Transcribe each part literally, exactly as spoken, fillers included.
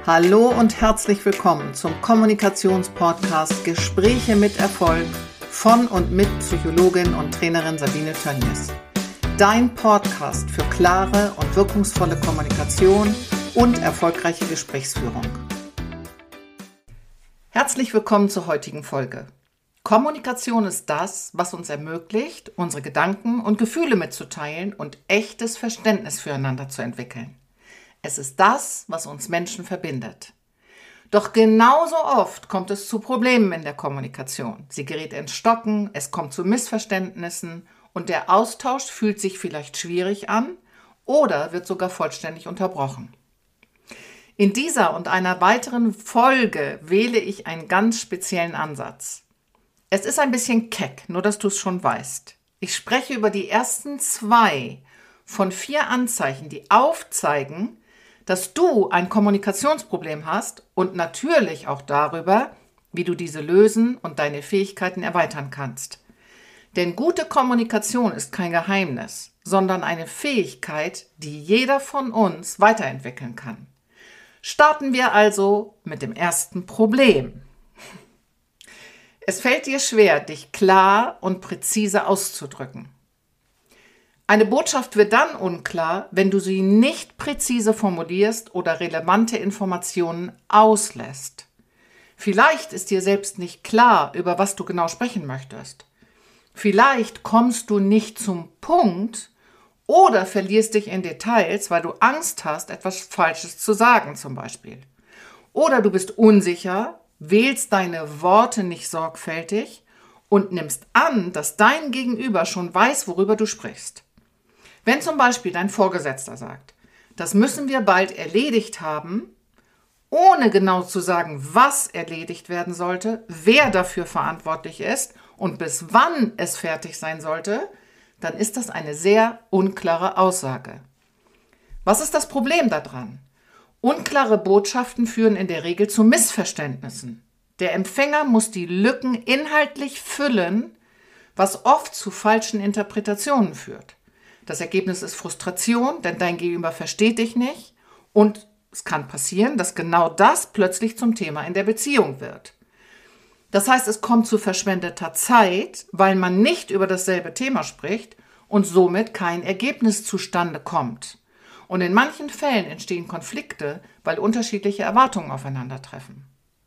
Hallo und herzlich willkommen zum Kommunikationspodcast Gespräche mit Erfolg von und mit Psychologin und Trainerin Sabine Tönjes. Dein Podcast für klare und wirkungsvolle Kommunikation und erfolgreiche Gesprächsführung. Herzlich willkommen zur heutigen Folge. Kommunikation ist das, was uns ermöglicht, unsere Gedanken und Gefühle mitzuteilen und echtes Verständnis füreinander zu entwickeln. Es ist das, was uns Menschen verbindet. Doch genauso oft kommt es zu Problemen in der Kommunikation. Sie gerät ins Stocken, es kommt zu Missverständnissen und der Austausch fühlt sich vielleicht schwierig an oder wird sogar vollständig unterbrochen. In dieser und einer weiteren Folge wähle ich einen ganz speziellen Ansatz. Es ist ein bisschen keck, nur dass du es schon weißt. Ich spreche über die ersten zwei von vier Anzeichen, die aufzeigen, dass du ein Kommunikationsproblem hast und natürlich auch darüber, wie du diese lösen und deine Fähigkeiten erweitern kannst. Denn gute Kommunikation ist kein Geheimnis, sondern eine Fähigkeit, die jeder von uns weiterentwickeln kann. Starten wir also mit dem ersten Problem. Es fällt dir schwer, dich klar und präzise auszudrücken. Eine Botschaft wird dann unklar, wenn du sie nicht präzise formulierst oder relevante Informationen auslässt. Vielleicht ist dir selbst nicht klar, über was du genau sprechen möchtest. Vielleicht kommst du nicht zum Punkt oder verlierst dich in Details, weil du Angst hast, etwas Falsches zu sagen zum Beispiel. Oder du bist unsicher, wählst deine Worte nicht sorgfältig und nimmst an, dass dein Gegenüber schon weiß, worüber du sprichst. Wenn zum Beispiel dein Vorgesetzter sagt, das müssen wir bald erledigt haben, ohne genau zu sagen, was erledigt werden sollte, wer dafür verantwortlich ist und bis wann es fertig sein sollte, dann ist das eine sehr unklare Aussage. Was ist das Problem daran? Unklare Botschaften führen in der Regel zu Missverständnissen. Der Empfänger muss die Lücken inhaltlich füllen, was oft zu falschen Interpretationen führt. Das Ergebnis ist Frustration, denn dein Gegenüber versteht dich nicht und es kann passieren, dass genau das plötzlich zum Thema in der Beziehung wird. Das heißt, es kommt zu verschwendeter Zeit, weil man nicht über dasselbe Thema spricht und somit kein Ergebnis zustande kommt. Und in manchen Fällen entstehen Konflikte, weil unterschiedliche Erwartungen aufeinandertreffen.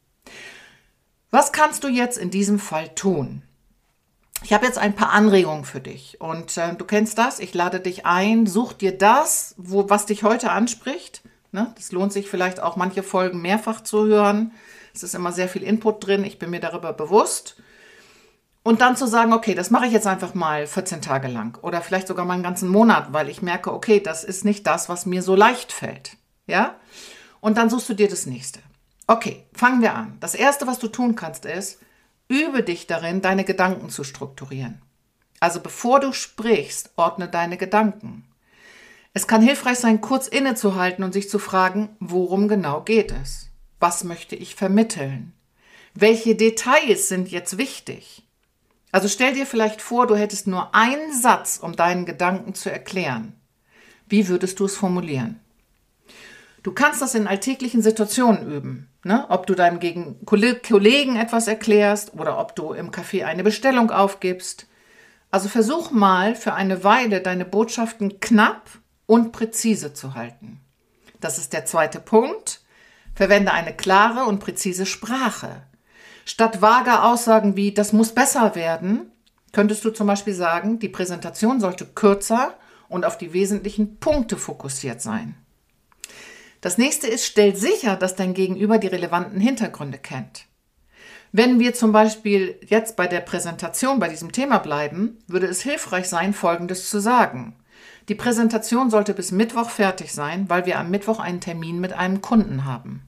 Was kannst du jetzt in diesem Fall tun? Ich habe jetzt ein paar Anregungen für dich und äh, du kennst das, ich lade dich ein, such dir das, wo, was dich heute anspricht. Ne? Das lohnt sich vielleicht auch, manche Folgen mehrfach zu hören. Es ist immer sehr viel Input drin, ich bin mir darüber bewusst. Und dann zu sagen, okay, das mache ich jetzt einfach mal vierzehn Tage lang oder vielleicht sogar mal einen ganzen Monat, weil ich merke, okay, das ist nicht das, was mir so leicht fällt. Ja? Und dann suchst du dir das nächste. Okay, fangen wir an. Das erste, was du tun kannst, ist, übe dich darin, deine Gedanken zu strukturieren. Also bevor du sprichst, ordne deine Gedanken. Es kann hilfreich sein, kurz innezuhalten und sich zu fragen, worum genau geht es? Was möchte ich vermitteln? Welche Details sind jetzt wichtig? Also stell dir vielleicht vor, du hättest nur einen Satz, um deinen Gedanken zu erklären. Wie würdest du es formulieren? Du kannst das in alltäglichen Situationen üben, ne? Ob du deinem Gegen- Kollegen etwas erklärst oder ob du im Café eine Bestellung aufgibst. Also versuch mal für eine Weile deine Botschaften knapp und präzise zu halten. Das ist der zweite Punkt. Verwende eine klare und präzise Sprache. Statt vager Aussagen wie, das muss besser werden, könntest du zum Beispiel sagen, die Präsentation sollte kürzer und auf die wesentlichen Punkte fokussiert sein. Das nächste ist, stell sicher, dass dein Gegenüber die relevanten Hintergründe kennt. Wenn wir zum Beispiel jetzt bei der Präsentation bei diesem Thema bleiben, würde es hilfreich sein, Folgendes zu sagen. Die Präsentation sollte bis Mittwoch fertig sein, weil wir am Mittwoch einen Termin mit einem Kunden haben.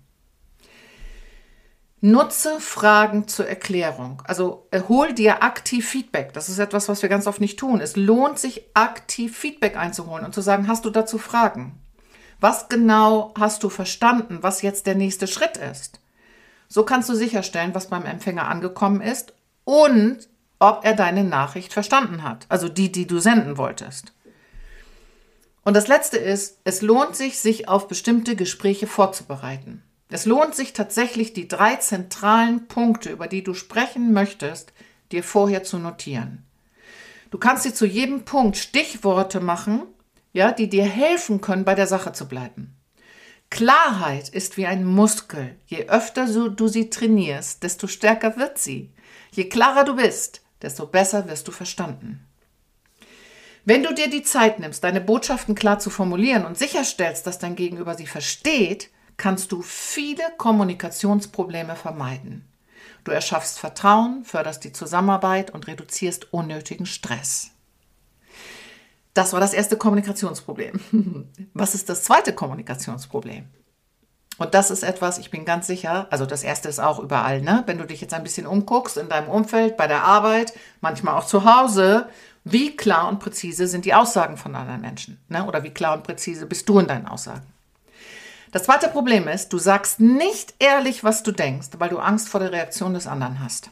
Nutze Fragen zur Erklärung. Also hol dir aktiv Feedback. Das ist etwas, was wir ganz oft nicht tun. Es lohnt sich, aktiv Feedback einzuholen und zu sagen, hast du dazu Fragen? Was genau hast du verstanden, was jetzt der nächste Schritt ist? So kannst du sicherstellen, was beim Empfänger angekommen ist und ob er deine Nachricht verstanden hat, also die, die du senden wolltest. Und das Letzte ist, es lohnt sich, sich auf bestimmte Gespräche vorzubereiten. Es lohnt sich tatsächlich, die drei zentralen Punkte, über die du sprechen möchtest, dir vorher zu notieren. Du kannst dir zu jedem Punkt Stichworte machen, ja, die dir helfen können, bei der Sache zu bleiben. Klarheit ist wie ein Muskel. Je öfter du sie trainierst, desto stärker wird sie. Je klarer du bist, desto besser wirst du verstanden. Wenn du dir die Zeit nimmst, deine Botschaften klar zu formulieren und sicherstellst, dass dein Gegenüber sie versteht, kannst du viele Kommunikationsprobleme vermeiden. Du erschaffst Vertrauen, förderst die Zusammenarbeit und reduzierst unnötigen Stress. Das war das erste Kommunikationsproblem. Was ist das zweite Kommunikationsproblem? Und das ist etwas, ich bin ganz sicher, also das erste ist auch überall, ne? Wenn du dich jetzt ein bisschen umguckst in deinem Umfeld, bei der Arbeit, manchmal auch zu Hause, wie klar und präzise sind die Aussagen von anderen Menschen? Ne? Oder wie klar und präzise bist du in deinen Aussagen? Das zweite Problem ist, du sagst nicht ehrlich, was du denkst, weil du Angst vor der Reaktion des anderen hast.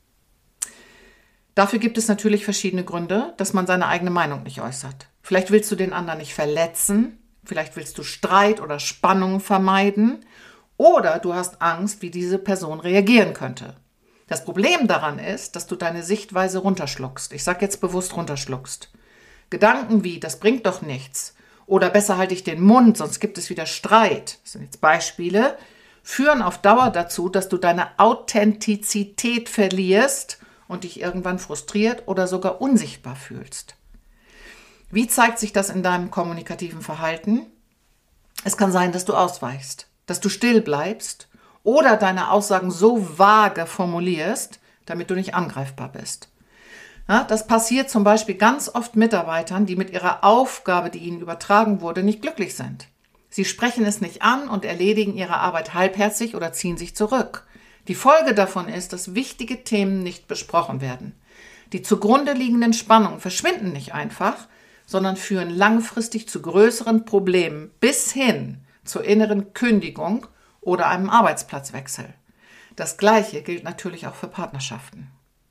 Dafür gibt es natürlich verschiedene Gründe, dass man seine eigene Meinung nicht äußert. Vielleicht willst du den anderen nicht verletzen, vielleicht willst du Streit oder Spannung vermeiden oder du hast Angst, wie diese Person reagieren könnte. Das Problem daran ist, dass du deine Sichtweise runterschluckst. Ich sage jetzt bewusst runterschluckst. Gedanken wie, das bringt doch nichts oder besser halte ich den Mund, sonst gibt es wieder Streit, das sind jetzt Beispiele, führen auf Dauer dazu, dass du deine Authentizität verlierst und dich irgendwann frustriert oder sogar unsichtbar fühlst. Wie zeigt sich das in deinem kommunikativen Verhalten? Es kann sein, dass du ausweichst, dass du still bleibst oder deine Aussagen so vage formulierst, damit du nicht angreifbar bist. Ja, das passiert zum Beispiel ganz oft Mitarbeitern, die mit ihrer Aufgabe, die ihnen übertragen wurde, nicht glücklich sind. Sie sprechen es nicht an und erledigen ihre Arbeit halbherzig oder ziehen sich zurück. Die Folge davon ist, dass wichtige Themen nicht besprochen werden. Die zugrunde liegenden Spannungen verschwinden nicht einfach, sondern führen langfristig zu größeren Problemen bis hin zur inneren Kündigung oder einem Arbeitsplatzwechsel. Das Gleiche gilt natürlich auch für Partnerschaften.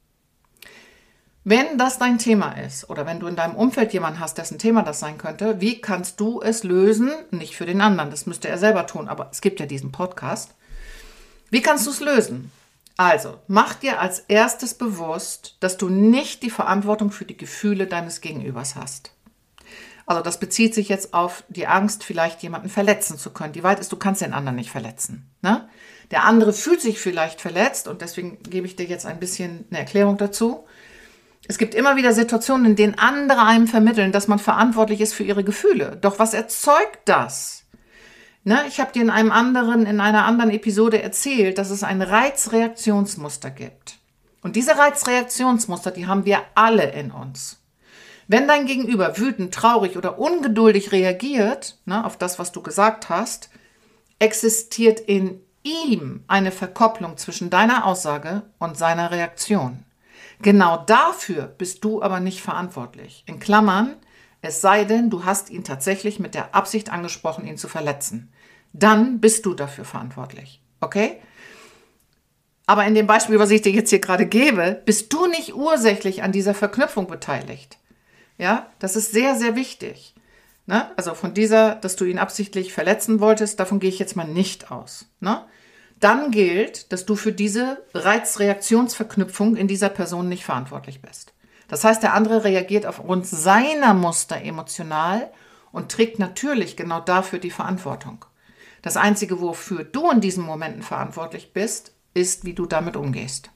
Wenn das dein Thema ist oder wenn du in deinem Umfeld jemanden hast, dessen Thema das sein könnte, wie kannst du es lösen? Nicht für den anderen, das müsste er selber tun, aber es gibt ja diesen Podcast. Wie kannst du es lösen? Also, mach dir als erstes bewusst, dass du nicht die Verantwortung für die Gefühle deines Gegenübers hast. Also das bezieht sich jetzt auf die Angst, vielleicht jemanden verletzen zu können. Die weit ist, du kannst den anderen nicht verletzen. Ne? Der andere fühlt sich vielleicht verletzt und deswegen gebe ich dir jetzt ein bisschen eine Erklärung dazu. Es gibt immer wieder Situationen, in denen andere einem vermitteln, dass man verantwortlich ist für ihre Gefühle. Doch was erzeugt das? Ne, ich habe dir in einem anderen, in einer anderen Episode erzählt, dass es ein Reizreaktionsmuster gibt. Und diese Reizreaktionsmuster, die haben wir alle in uns. Wenn dein Gegenüber wütend, traurig oder ungeduldig reagiert, ne, auf das, was du gesagt hast, existiert in ihm eine Verkopplung zwischen deiner Aussage und seiner Reaktion. Genau dafür bist du aber nicht verantwortlich. In Klammern, es sei denn, du hast ihn tatsächlich mit der Absicht angesprochen, ihn zu verletzen. Dann bist du dafür verantwortlich. Okay? Aber in dem Beispiel, was ich dir jetzt hier gerade gebe, bist du nicht ursächlich an dieser Verknüpfung beteiligt. Ja, das ist sehr, sehr wichtig. Ne? Also von dieser, dass du ihn absichtlich verletzen wolltest, davon gehe ich jetzt mal nicht aus. Ne? Dann gilt, dass du für diese Reizreaktionsverknüpfung in dieser Person nicht verantwortlich bist. Das heißt, der andere reagiert aufgrund seiner Muster emotional und trägt natürlich genau dafür die Verantwortung. Das Einzige, wofür du in diesen Momenten verantwortlich bist, ist, wie du damit umgehst.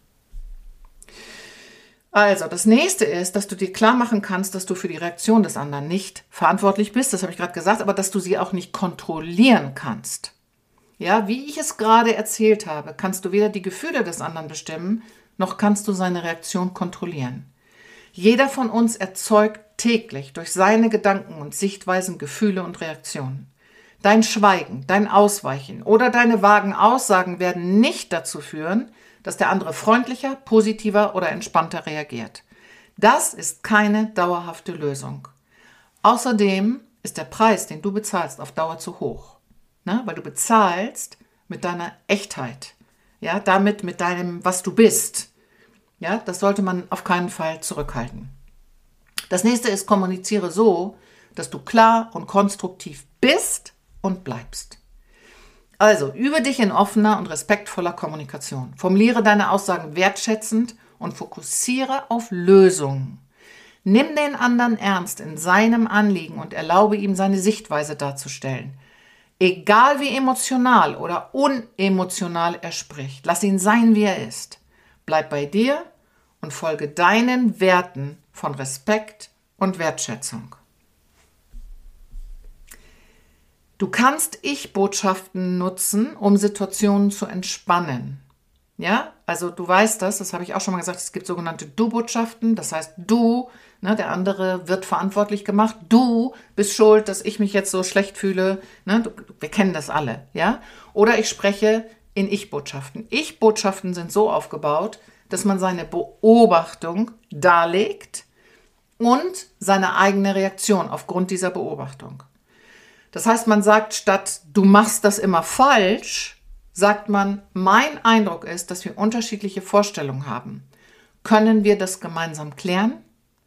Also, das nächste ist, dass du dir klar machen kannst, dass du für die Reaktion des anderen nicht verantwortlich bist, das habe ich gerade gesagt, aber dass du sie auch nicht kontrollieren kannst. Ja, wie ich es gerade erzählt habe, kannst du weder die Gefühle des anderen bestimmen, noch kannst du seine Reaktion kontrollieren. Jeder von uns erzeugt täglich durch seine Gedanken und Sichtweisen Gefühle und Reaktionen. Dein Schweigen, dein Ausweichen oder deine vagen Aussagen werden nicht dazu führen, dass der andere freundlicher, positiver oder entspannter reagiert. Das ist keine dauerhafte Lösung. Außerdem ist der Preis, den du bezahlst, auf Dauer zu hoch. Ne? Weil du bezahlst mit deiner Echtheit, ja, damit mit deinem, was du bist. Ja, das sollte man auf keinen Fall zurückhalten. Das nächste ist, kommuniziere so, dass du klar und konstruktiv bist und bleibst. Also, übe dich in offener und respektvoller Kommunikation. Formuliere deine Aussagen wertschätzend und fokussiere auf Lösungen. Nimm den anderen ernst in seinem Anliegen und erlaube ihm, seine Sichtweise darzustellen. Egal wie emotional oder unemotional er spricht, lass ihn sein, wie er ist. Bleib bei dir und folge deinen Werten von Respekt und Wertschätzung. Du kannst Ich-Botschaften nutzen, um Situationen zu entspannen. Ja, also du weißt das, das habe ich auch schon mal gesagt, es gibt sogenannte Du-Botschaften, das heißt du, ne, der andere wird verantwortlich gemacht, du bist schuld, dass ich mich jetzt so schlecht fühle, ne, du, wir kennen das alle, ja. Oder ich spreche in Ich-Botschaften. Ich-Botschaften sind so aufgebaut, dass man seine Beobachtung darlegt und seine eigene Reaktion aufgrund dieser Beobachtung. Das heißt, man sagt statt, du machst das immer falsch, sagt man, mein Eindruck ist, dass wir unterschiedliche Vorstellungen haben. Können wir das gemeinsam klären?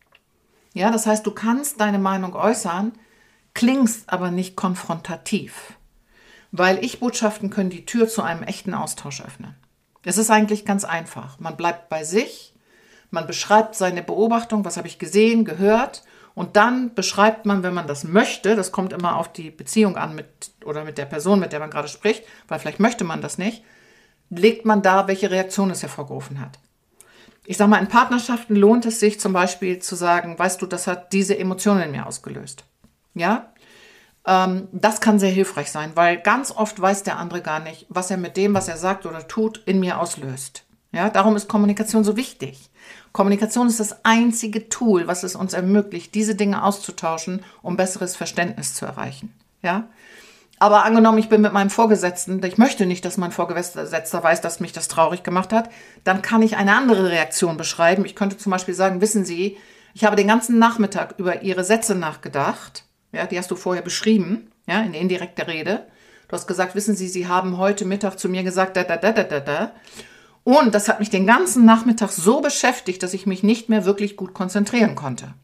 Ja, das heißt, du kannst deine Meinung äußern, klingst aber nicht konfrontativ. Weil Ich-Botschaften können die Tür zu einem echten Austausch öffnen. Es ist eigentlich ganz einfach. Man bleibt bei sich, man beschreibt seine Beobachtung, was habe ich gesehen, gehört, und dann beschreibt man, wenn man das möchte, das kommt immer auf die Beziehung an mit oder mit der Person, mit der man gerade spricht, weil vielleicht möchte man das nicht, legt man dar, welche Reaktion es hervorgerufen hat. Ich sage mal, in Partnerschaften lohnt es sich zum Beispiel zu sagen, weißt du, das hat diese Emotionen in mir ausgelöst. Ja, ähm, das kann sehr hilfreich sein, weil ganz oft weiß der andere gar nicht, was er mit dem, was er sagt oder tut, in mir auslöst. Ja, darum ist Kommunikation so wichtig. Kommunikation ist das einzige Tool, was es uns ermöglicht, diese Dinge auszutauschen, um besseres Verständnis zu erreichen. Ja? Aber angenommen, ich bin mit meinem Vorgesetzten, ich möchte nicht, dass mein Vorgesetzter weiß, dass mich das traurig gemacht hat, dann kann ich eine andere Reaktion beschreiben. Ich könnte zum Beispiel sagen, wissen Sie, ich habe den ganzen Nachmittag über Ihre Sätze nachgedacht. Ja, die hast du vorher beschrieben, ja, in indirekter Rede. Du hast gesagt, wissen Sie, Sie haben heute Mittag zu mir gesagt, da, da, da, da, da, da. Und das hat mich den ganzen Nachmittag so beschäftigt, dass ich mich nicht mehr wirklich gut konzentrieren konnte.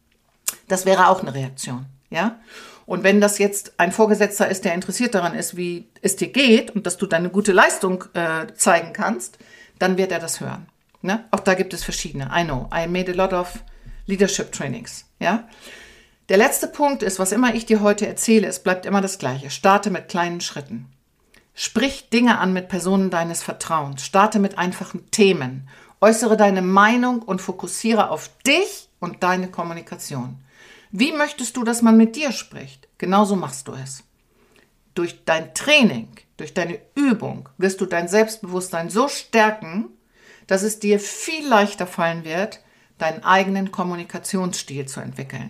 Das wäre auch eine Reaktion, ja. Und wenn das jetzt ein Vorgesetzter ist, der interessiert daran ist, wie es dir geht und dass du deine gute Leistung äh, zeigen kannst, dann wird er das hören. Ne? Auch da gibt es verschiedene. I know, I made a lot of leadership trainings, ja. Der letzte Punkt ist, was immer ich dir heute erzähle, es bleibt immer das Gleiche. Starte mit kleinen Schritten. Sprich Dinge an mit Personen deines Vertrauens. Starte mit einfachen Themen. Äußere deine Meinung und fokussiere auf dich und deine Kommunikation. Wie möchtest du, dass man mit dir spricht? Genauso machst du es. Durch dein Training, durch deine Übung wirst du dein Selbstbewusstsein so stärken, dass es dir viel leichter fallen wird, deinen eigenen Kommunikationsstil zu entwickeln.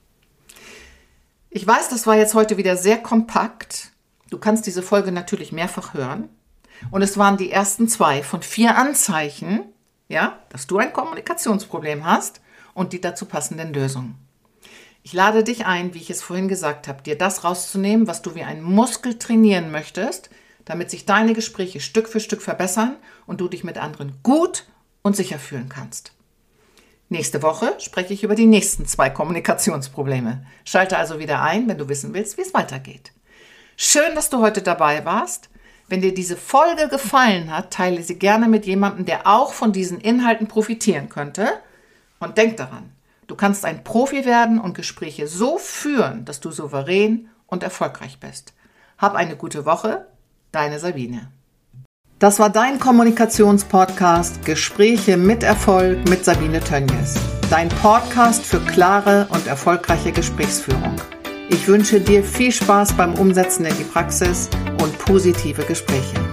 Ich weiß, das war jetzt heute wieder sehr kompakt. Du kannst diese Folge natürlich mehrfach hören. Und es waren die ersten zwei von vier Anzeichen, ja, dass du ein Kommunikationsproblem hast und die dazu passenden Lösungen. Ich lade dich ein, wie ich es vorhin gesagt habe, dir das rauszunehmen, was du wie ein Muskel trainieren möchtest, damit sich deine Gespräche Stück für Stück verbessern und du dich mit anderen gut und sicher fühlen kannst. Nächste Woche spreche ich über die nächsten zwei Kommunikationsprobleme. Schalte also wieder ein, wenn du wissen willst, wie es weitergeht. Schön, dass du heute dabei warst. Wenn dir diese Folge gefallen hat, teile sie gerne mit jemandem, der auch von diesen Inhalten profitieren könnte. Und denk daran, du kannst ein Profi werden und Gespräche so führen, dass du souverän und erfolgreich bist. Hab eine gute Woche, deine Sabine. Das war dein Kommunikationspodcast Gespräche mit Erfolg mit Sabine Tönjes. Dein Podcast für klare und erfolgreiche Gesprächsführung. Ich wünsche dir viel Spaß beim Umsetzen in die Praxis und positive Gespräche.